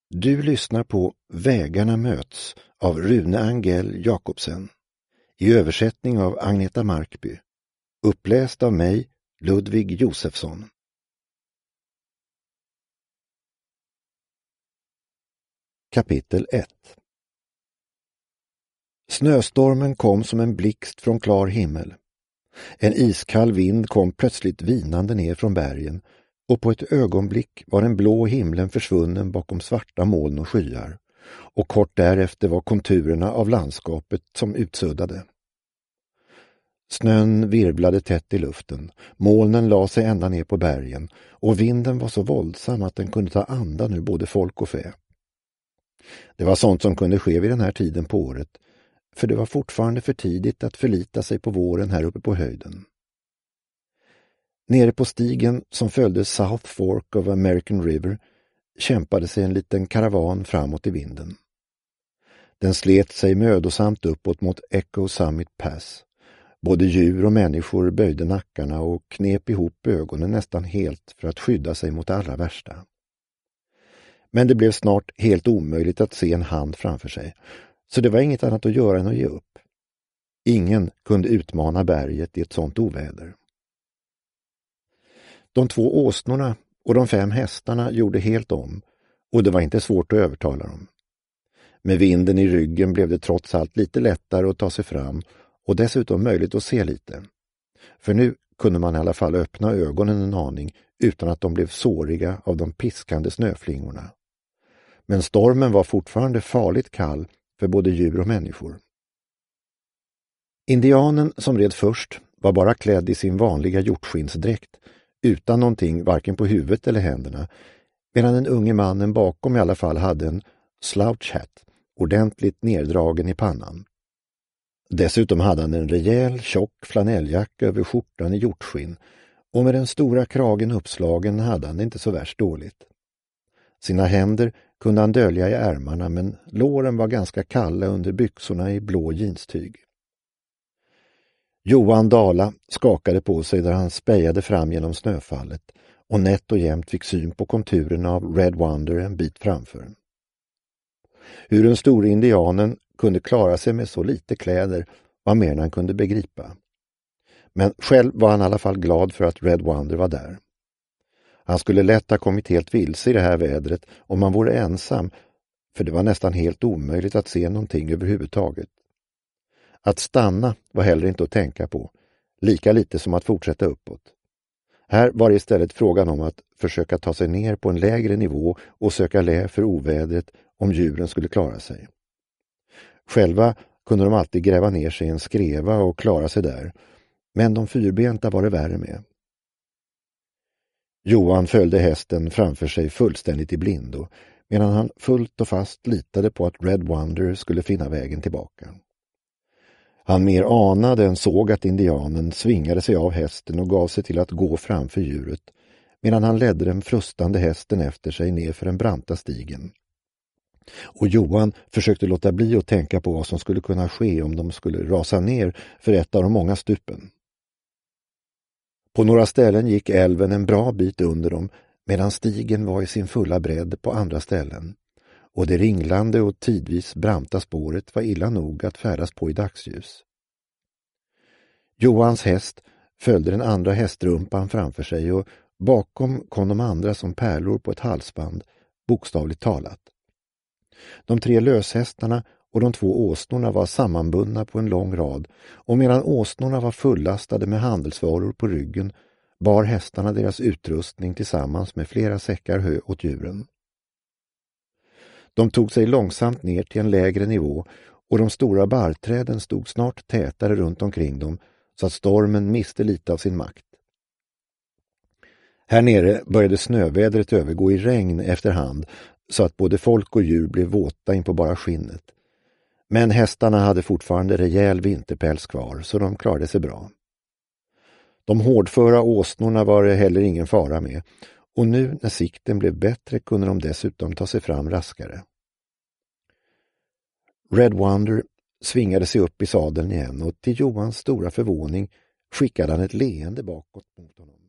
Du lyssnar på Vägarna möts av Rune Angell Jakobsen. I översättning av Agneta Markby. Uppläst av mig, Ludvig Josefsson. Kapitel 1. Snöstormen kom som en blixt från klar himmel. En iskall vind kom plötsligt vinande ner från bergen, och på ett ögonblick var den blå himlen försvunnen bakom svarta moln och skyar, och kort därefter var konturerna av landskapet som utsuddade. Snön virvlade tätt i luften, molnen la sig ända ner på bergen, och vinden var så våldsam att den kunde ta andan ur både folk och fä. Det var sånt som kunde ske vid den här tiden på året, för det var fortfarande för tidigt att förlita sig på våren här uppe på höjden. Nere på stigen som följde South Fork of American River kämpade sig en liten karavan framåt i vinden. Den slet sig mödosamt uppåt mot Echo Summit Pass. Både djur och människor böjde nackarna och knep ihop ögonen nästan helt för att skydda sig mot det allra värsta. Men det blev snart helt omöjligt att se en hand framför sig, så det var inget annat att göra än att ge upp. Ingen kunde utmana berget i ett sånt oväder. De 2 åsnorna och de 5 hästarna gjorde helt om, och det var inte svårt att övertala dem. Med vinden i ryggen blev det trots allt lite lättare att ta sig fram och dessutom möjligt att se lite. För nu kunde man i alla fall öppna ögonen en aning utan att de blev såriga av de piskande snöflingorna. Men stormen var fortfarande farligt kall för både djur och människor. Indianen som red först var bara klädd i sin vanliga hjortskinnsdräkt, utan någonting varken på huvudet eller händerna, medan den unge mannen bakom i alla fall hade en slouch hat, ordentligt neddragen i pannan. Dessutom hade han en rejäl, tjock flanelljacka över skjortan i hjortskinn, och med den stora kragen uppslagen hade han det inte så värst dåligt. Sina händer kunde han dölja i ärmarna, men låren var ganska kalla under byxorna i blå jeanstyg. Johan Dala skakade på sig där han spejade fram genom snöfallet, och nätt och jämnt fick syn på konturerna av Red Wonder en bit framför. Hur den stora indianen kunde klara sig med så lite kläder var mer än han kunde begripa. Men själv var han i alla fall glad för att Red Wonder var där. Han skulle lätt ha kommit helt vilse i det här vädret om han vore ensam, för det var nästan helt omöjligt att se någonting överhuvudtaget. Att stanna var heller inte att tänka på, lika lite som att fortsätta uppåt. Här var det istället frågan om att försöka ta sig ner på en lägre nivå och söka lä för ovädret om djuren skulle klara sig. Själva kunde de alltid gräva ner sig i en skreva och klara sig där, men de fyrbenta var det värre med. Johan följde hästen framför sig fullständigt i blindo, medan han fullt och fast litade på att Red Wonder skulle finna vägen tillbaka. Han mer anade än såg att indianen svingade sig av hästen och gav sig till att gå framför djuret, medan han ledde den frustande hästen efter sig ner för den branta stigen. Och Johan försökte låta bli att tänka på vad som skulle kunna ske om de skulle rasa ner för ett av de många stupen. På några ställen gick älven en bra bit under dem, medan stigen var i sin fulla bredd på andra ställen, och det ringlande och tidvis branta spåret var illa nog att färdas på i dagsljus. Johans häst följde den andra hästrumpan framför sig, och bakom kom de andra som pärlor på ett halsband, bokstavligt talat. De 3 löshästarna och de 2 åsnorna var sammanbundna på en lång rad, och medan åsnorna var fullastade med handelsvaror på ryggen bar hästarna deras utrustning tillsammans med flera säckar hö åt djuren. De tog sig långsamt ner till en lägre nivå, och de stora barrträden stod snart tätare runt omkring dem så att stormen miste lite av sin makt. Här nere började snövädret övergå i regn efterhand, så att både folk och djur blev våta in på bara skinnet. Men hästarna hade fortfarande rejäl vinterpäls kvar, så de klarade sig bra. De hårdföra åsnorna var det heller ingen fara med, och nu när sikten blev bättre kunde de dessutom ta sig fram raskare. Red Wonder svingade sig upp i sadeln igen, och till Johans stora förvåning skickade han ett leende bakåt mot honom.